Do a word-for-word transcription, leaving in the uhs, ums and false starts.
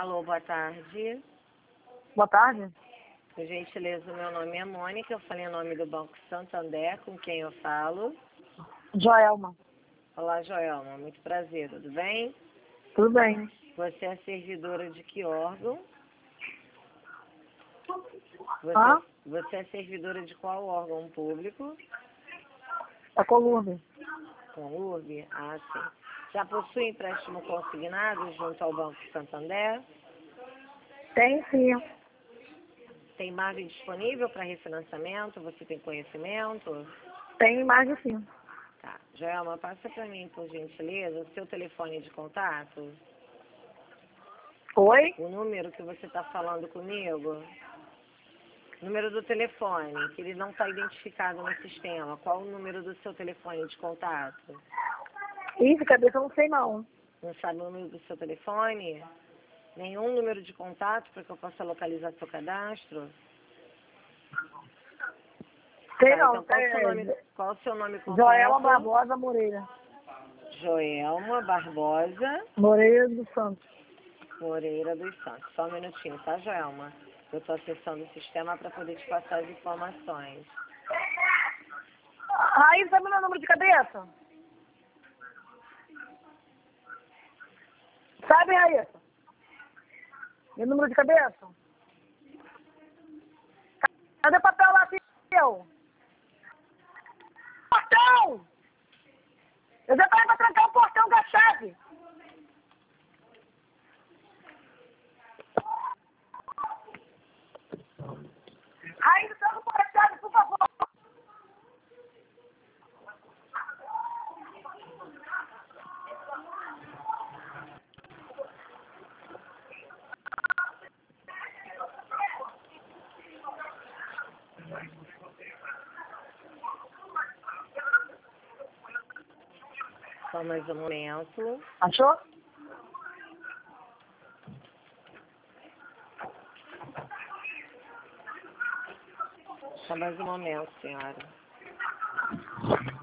Alô, boa tarde. Boa tarde. Por gentileza, meu nome é Mônica, eu falei em nome do Banco Santander, com quem eu falo. Joelma. Olá, Joelma, muito prazer, tudo bem? Tudo bem. Você é servidora de que órgão? Você, Hã? você é servidora de qual órgão público? É Colúmbia. Com U R B? Ah, sim. Já possui empréstimo consignado junto ao Banco Santander? Tem sim. Tem margem disponível para refinanciamento? Você tem conhecimento? Tem imagem sim. Tá. Joelma, passa para mim, por gentileza, o seu telefone de contato? Oi? O número que você está falando comigo? Número do telefone, que ele não está identificado no sistema. Qual o número do seu telefone de contato? Ih, de cabeça eu não sei não. Não sabe o número do seu telefone? Nenhum número de contato para que eu possa localizar seu cadastro? Sei Tá, não. então qual o seu nome, É qual o seu nome Joelma completo? Barbosa Moreira. Joelma Barbosa Moreira do Santos. Moreira dos Santos. Só um minutinho, tá, Joelma? Eu estou acessando o sistema para poder te passar as informações. Aí, sabe meu número de cabeça? Sabe, Raíssa? Meu número de cabeça? Cadê o papel lá, seu? Portão! Eu já falei pra trancar o portão com a chave. Raíssa, tranca com a chave, por favor. Só mais um momento. Achou? Só mais um momento, senhora.